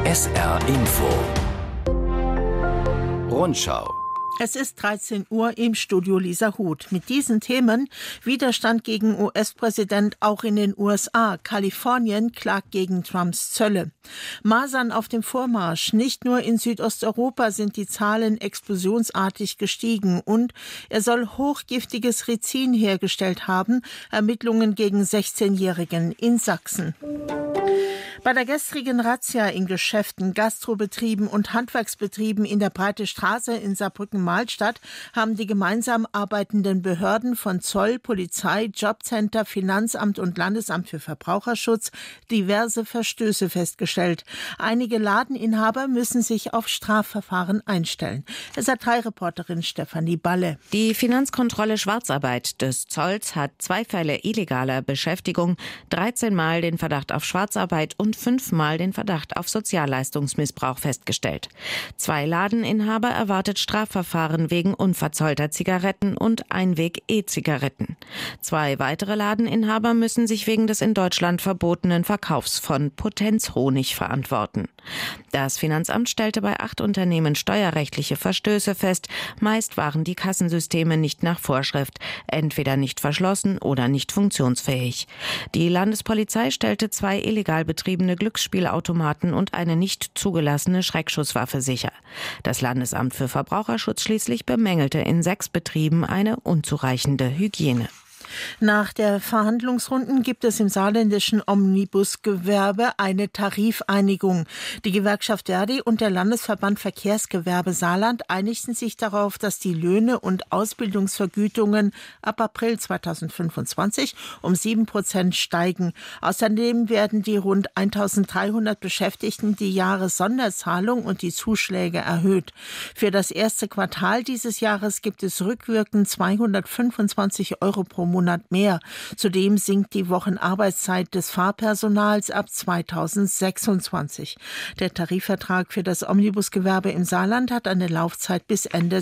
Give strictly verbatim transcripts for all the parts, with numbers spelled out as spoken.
S R Info Rundschau. Es ist dreizehn Uhr, im Studio Lisa Huth. Mit diesen Themen: Widerstand gegen U S-Präsident auch in den U S A. Kalifornien klagt gegen Trumps Zölle. Masern auf dem Vormarsch. Nicht nur in Südosteuropa sind die Zahlen explosionsartig gestiegen. Und er soll hochgiftiges Rizin hergestellt haben. Ermittlungen gegen sechzehnjährigen in Sachsen. Bei der gestrigen Razzia in Geschäften, Gastrobetrieben und Handwerksbetrieben in der Breite Straße in Saarbrücken-Mahlstadt haben die gemeinsam arbeitenden Behörden von Zoll, Polizei, Jobcenter, Finanzamt und Landesamt für Verbraucherschutz diverse Verstöße festgestellt. Einige Ladeninhaber müssen sich auf Strafverfahren einstellen. S R drei Reporterin Stefanie Balle. Die Finanzkontrolle Schwarzarbeit des Zolls hat zwei Fälle illegaler Beschäftigung, dreizehn Mal den Verdacht auf Schwarzarbeit und fünfmal den Verdacht auf Sozialleistungsmissbrauch festgestellt. Zwei Ladeninhaber erwartet Strafverfahren wegen unverzollter Zigaretten und Einweg-E-Zigaretten. Zwei weitere Ladeninhaber müssen sich wegen des in Deutschland verbotenen Verkaufs von Potenzhonig verantworten. Das Finanzamt stellte bei acht Unternehmen steuerrechtliche Verstöße fest. Meist waren die Kassensysteme nicht nach Vorschrift, entweder nicht verschlossen oder nicht funktionsfähig. Die Landespolizei stellte zwei illegal betriebene Glücksspielautomaten und eine nicht zugelassene Schreckschusswaffe sicher. Das Landesamt für Verbraucherschutz schließlich bemängelte in sechs Betrieben eine unzureichende Hygiene. Nach der Verhandlungsrunden gibt es im saarländischen Omnibusgewerbe eine Tarifeinigung. Die Gewerkschaft Verdi und der Landesverband Verkehrsgewerbe Saarland einigten sich darauf, dass die Löhne und Ausbildungsvergütungen ab April zweitausendfünfundzwanzig um sieben Prozent steigen. Außerdem werden die rund eintausenddreihundert Beschäftigten die Jahressonderzahlung und die Zuschläge erhöht. Für das erste Quartal dieses Jahres gibt es rückwirkend zweihundertfünfundzwanzig Euro pro Monat Monat mehr. Zudem sinkt die Wochenarbeitszeit des Fahrpersonals ab zweitausendsechsundzwanzig. Der Tarifvertrag für das Omnibusgewerbe im Saarland hat eine Laufzeit bis Ende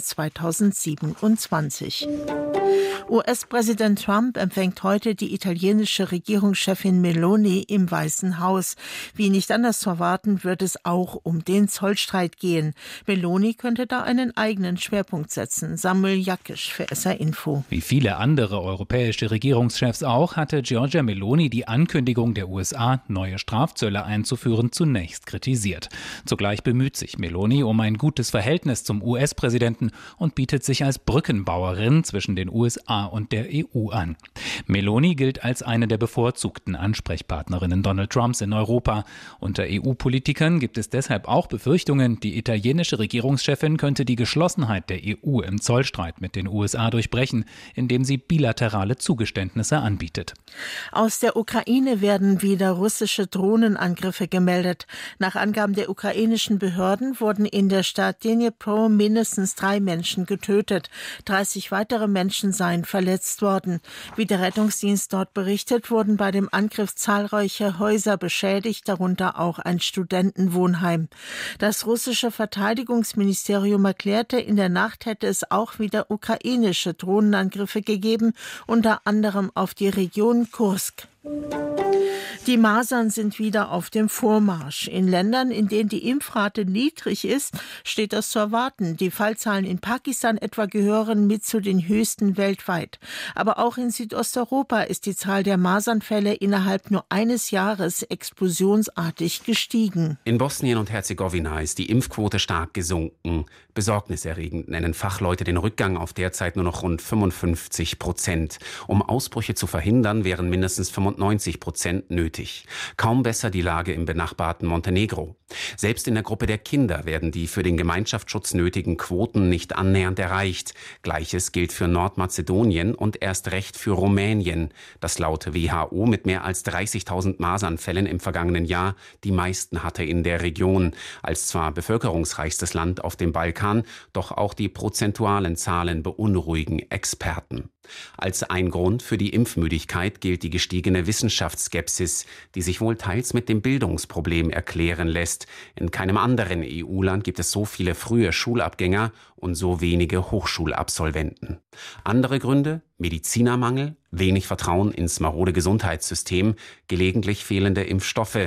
zweitausendsiebenundzwanzig. U S-Präsident Trump empfängt heute die italienische Regierungschefin Meloni im Weißen Haus. Wie nicht anders zu erwarten, wird es auch um den Zollstreit gehen. Meloni könnte da einen eigenen Schwerpunkt setzen. Samuel Jakisch für S R Info. Wie viele andere europäische Regierungschefs auch, hatte Giorgia Meloni die Ankündigung der U S A, neue Strafzölle einzuführen, zunächst kritisiert. Zugleich bemüht sich Meloni um ein gutes Verhältnis zum U S-Präsidenten und bietet sich als Brückenbauerin zwischen den U S A und der E U an. Meloni gilt als eine der bevorzugten Ansprechpartnerinnen Donald Trumps in Europa. Unter E U-Politikern gibt es deshalb auch Befürchtungen, die italienische Regierungschefin könnte die Geschlossenheit der E U im Zollstreit mit den U S A durchbrechen, indem sie bilaterale Zugeständnisse anbietet. Aus der Ukraine werden wieder russische Drohnenangriffe gemeldet. Nach Angaben der ukrainischen Behörden wurden in der Stadt Dnipro mindestens drei Menschen getötet. dreißig weitere Menschen seien verletzt worden. Wie der Rettungsdienst dort berichtet, wurden bei dem Angriff zahlreiche Häuser beschädigt, darunter auch ein Studentenwohnheim. Das russische Verteidigungsministerium erklärte, in der Nacht hätte es auch wieder ukrainische Drohnenangriffe gegeben, unter anderem auf die Region Kursk. Die Masern sind wieder auf dem Vormarsch. In Ländern, in denen die Impfrate niedrig ist, steht das zu erwarten. Die Fallzahlen in Pakistan etwa gehören mit zu den höchsten weltweit. Aber auch in Südosteuropa ist die Zahl der Masernfälle innerhalb nur eines Jahres explosionsartig gestiegen. In Bosnien und Herzegowina ist die Impfquote stark gesunken. Besorgniserregend nennen Fachleute den Rückgang auf derzeit nur noch rund fünfundfünfzig Prozent. Um Ausbrüche zu verhindern, wären mindestens fünfundneunzig Prozent nötig. Kaum besser die Lage im benachbarten Montenegro. Selbst in der Gruppe der Kinder werden die für den Gemeinschaftsschutz nötigen Quoten nicht annähernd erreicht. Gleiches gilt für Nordmazedonien und erst recht für Rumänien, das laut W H O mit mehr als dreißigtausend Masernfällen im vergangenen Jahr die meisten hatte in der Region. Als zwar bevölkerungsreichstes Land auf dem Balkan, doch auch die prozentualen Zahlen beunruhigen Experten. Als ein Grund für die Impfmüdigkeit gilt die gestiegene Wissenschaftsskepsis, die sich wohl teils mit dem Bildungsproblem erklären lässt. In keinem anderen E U-Land gibt es so viele frühe Schulabgänger und so wenige Hochschulabsolventen. Andere Gründe? Medizinermangel, wenig Vertrauen ins marode Gesundheitssystem, gelegentlich fehlende Impfstoffe.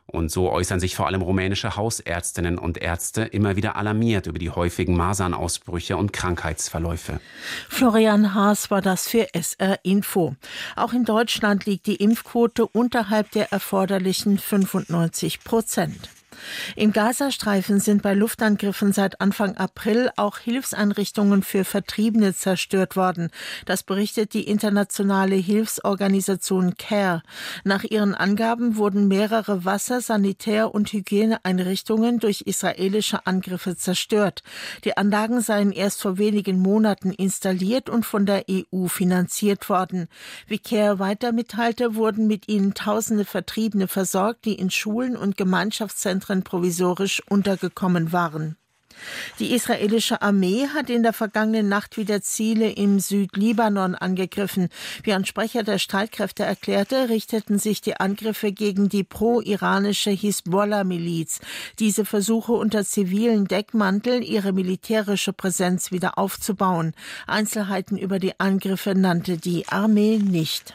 Und so äußern sich vor allem rumänische Hausärztinnen und Ärzte immer wieder alarmiert über die häufigen Masernausbrüche und Krankheitsverläufe. Florian Haas war das für S R Info. Auch in Deutschland liegt die Impfquote unterhalb der erforderlichen fünfundneunzig Prozent. Im Gazastreifen sind bei Luftangriffen seit Anfang April auch Hilfseinrichtungen für Vertriebene zerstört worden. Das berichtet die internationale Hilfsorganisation CARE. Nach ihren Angaben wurden mehrere Wasser-, Sanitär- und Hygieneeinrichtungen durch israelische Angriffe zerstört. Die Anlagen seien erst vor wenigen Monaten installiert und von der E U finanziert worden. Wie CARE weiter mitteilte, wurden mit ihnen tausende Vertriebene versorgt, die in Schulen und Gemeinschaftszentren provisorisch untergekommen waren. Die israelische Armee hat in der vergangenen Nacht wieder Ziele im Südlibanon angegriffen. Wie ein Sprecher der Streitkräfte erklärte, richteten sich die Angriffe gegen die pro-iranische Hisbollah-Miliz. Diese versuche unter zivilen Deckmantel ihre militärische Präsenz wieder aufzubauen. Einzelheiten über die Angriffe nannte die Armee nicht.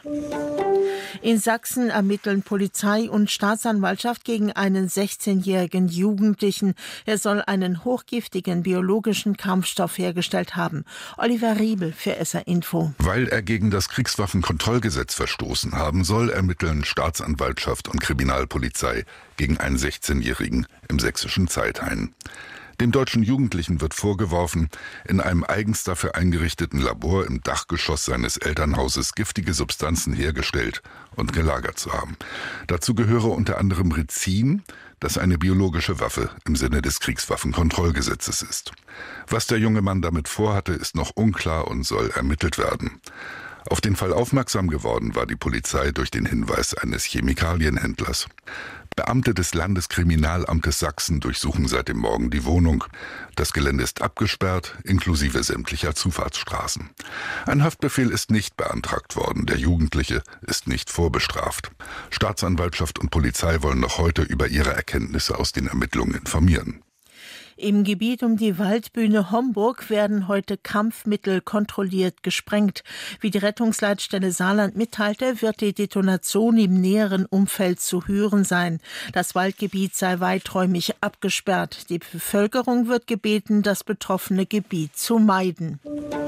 In Sachsen ermitteln Polizei und Staatsanwaltschaft gegen einen sechzehnjährigen Jugendlichen. Er soll einen hochgiftigen biologischen Kampfstoff hergestellt haben. Oliver Riebel für S R Info. Weil er gegen das Kriegswaffenkontrollgesetz verstoßen haben soll, ermitteln Staatsanwaltschaft und Kriminalpolizei gegen einen sechzehnjährigen im sächsischen Zeithain. Dem deutschen Jugendlichen wird vorgeworfen, in einem eigens dafür eingerichteten Labor im Dachgeschoss seines Elternhauses giftige Substanzen hergestellt und gelagert zu haben. Dazu gehöre unter anderem Rizin, das eine biologische Waffe im Sinne des Kriegswaffenkontrollgesetzes ist. Was der junge Mann damit vorhatte, ist noch unklar und soll ermittelt werden. Auf den Fall aufmerksam geworden war die Polizei durch den Hinweis eines Chemikalienhändlers. Beamte des Landeskriminalamtes Sachsen durchsuchen seit dem Morgen die Wohnung. Das Gelände ist abgesperrt, inklusive sämtlicher Zufahrtsstraßen. Ein Haftbefehl ist nicht beantragt worden. Der Jugendliche ist nicht vorbestraft. Staatsanwaltschaft und Polizei wollen noch heute über ihre Erkenntnisse aus den Ermittlungen informieren. Im Gebiet um die Waldbühne Homburg werden heute Kampfmittel kontrolliert gesprengt. Wie die Rettungsleitstelle Saarland mitteilte, wird die Detonation im näheren Umfeld zu hören sein. Das Waldgebiet sei weiträumig abgesperrt. Die Bevölkerung wird gebeten, das betroffene Gebiet zu meiden.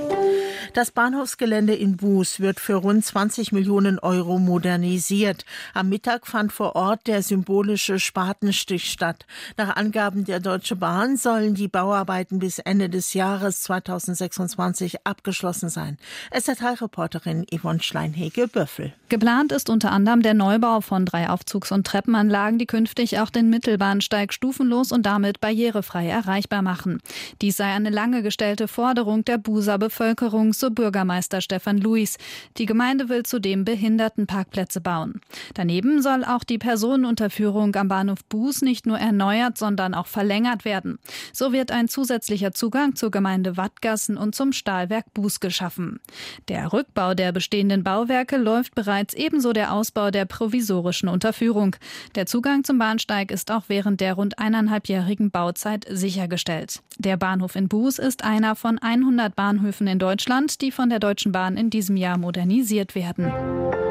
Das Bahnhofsgelände in Buß wird für rund zwanzig Millionen Euro modernisiert. Am Mittag fand vor Ort der symbolische Spatenstich statt. Nach Angaben der Deutschen Bahn sollen die Bauarbeiten bis Ende des Jahres zweitausendsechsundzwanzig abgeschlossen sein. S R drei-Reporterin Yvonne Schleinhege-Böffel. Geplant ist unter anderem der Neubau von drei Aufzugs- und Treppenanlagen, die künftig auch den Mittelbahnsteig stufenlos und damit barrierefrei erreichbar machen. Dies sei eine lange gestellte Forderung der Bußer Bevölkerung, so Bürgermeister Stefan Luis. Die Gemeinde will zudem Behindertenparkplätze bauen. Daneben soll auch die Personenunterführung am Bahnhof Buß nicht nur erneuert, sondern auch verlängert werden. So wird ein zusätzlicher Zugang zur Gemeinde Wattgassen und zum Stahlwerk Buß geschaffen. Der Rückbau der bestehenden Bauwerke läuft bereits, ebenso der Ausbau der provisorischen Unterführung. Der Zugang zum Bahnsteig ist auch während der rund eineinhalbjährigen Bauzeit sichergestellt. Der Bahnhof in Buß ist einer von hundert Bahnhöfen in Deutschland, die von der Deutschen Bahn in diesem Jahr modernisiert werden.